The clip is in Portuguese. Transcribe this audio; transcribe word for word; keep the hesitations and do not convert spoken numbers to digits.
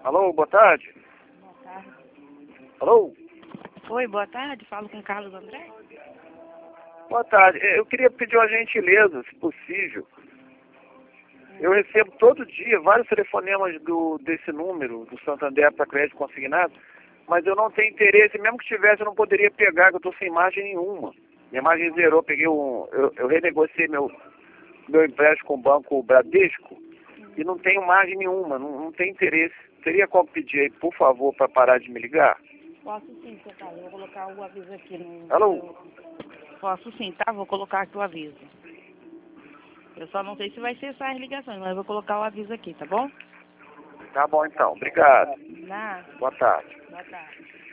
Alô, boa tarde. Boa tarde. Alô? Oi, boa tarde. Falo com Carlos André. Boa tarde. Eu queria pedir uma gentileza, se possível. Eu recebo todo dia vários telefonemas do, desse número, do Santander para crédito consignado, mas eu não tenho interesse, mesmo que tivesse, eu não poderia pegar, que eu estou sem margem nenhuma. Minha margem zerou, peguei um. Eu, eu renegociei meu, meu empréstimo com o banco Bradesco e não tenho margem nenhuma, não, não tenho interesse. Teria como pedir aí, por favor, para parar de me ligar? Posso sim, seu Carlos. Eu vou colocar o aviso aqui no... Alô? no- Posso sim, tá? Vou colocar aqui o aviso. Eu só não sei se vai cessar as ligações, mas eu vou colocar o aviso aqui, tá bom? Tá bom então, obrigado. Nada. Boa tarde. Boa tarde.